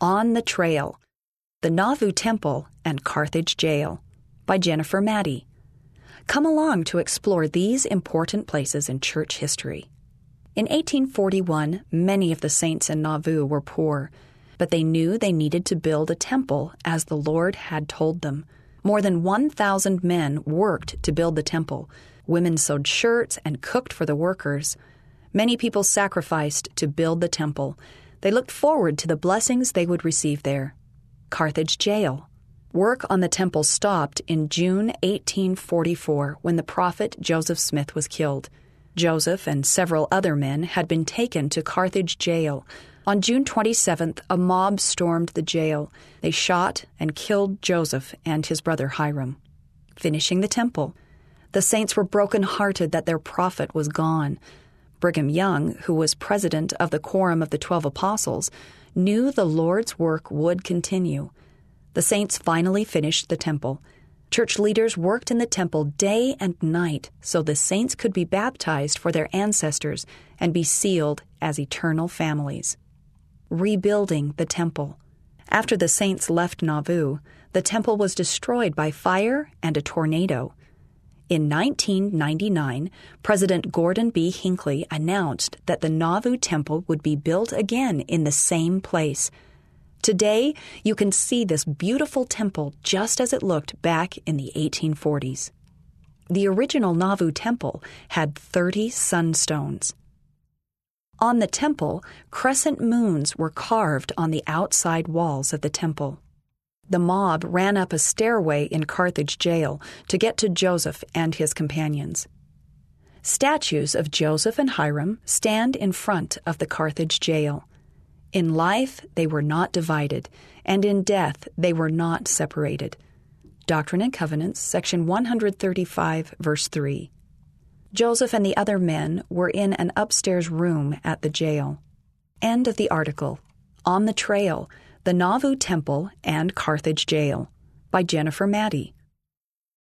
On the Trail, the Nauvoo Temple and Carthage Jail by Jennifer Maddie. Come along to explore these important places in church history. In 1841, many of the saints in Nauvoo were poor, but they knew they needed to build a temple as the Lord had told them. More than 1,000 men worked to build the temple. Women sewed shirts and cooked for the workers. Many people sacrificed to build the temple. They looked forward to the blessings they would receive there. Carthage Jail. Work on the temple stopped in June 1844 when the prophet Joseph Smith was killed. Joseph and several other men had been taken to Carthage Jail. On June 27th, a mob stormed the jail. They shot and killed Joseph and his brother Hiram. Finishing the temple. The saints were broken-hearted that their prophet was gone. Brigham Young, who was president of the Quorum of the 12 Apostles, knew the Lord's work would continue. The saints finally finished the temple. Church leaders worked in the temple day and night so the saints could be baptized for their ancestors and be sealed as eternal families. Rebuilding the temple. After the saints left Nauvoo, the temple was destroyed by fire and a tornado. In 1999, President Gordon B. Hinckley announced that the Nauvoo Temple would be built again in the same place. Today, you can see this beautiful temple just as it looked back in the 1840s. The original Nauvoo Temple had 30 sunstones. On the temple, crescent moons were carved on the outside walls of the temple. The mob ran up a stairway in Carthage Jail to get to Joseph and his companions. Statues of Joseph and Hiram stand in front of the Carthage Jail. In life, they were not divided, and in death, they were not separated. Doctrine and Covenants, section 135, verse 3. Joseph and the other men were in an upstairs room at the jail. End of the article. On the Trail, the Nauvoo Temple and Carthage Jail by Jennifer Maddie.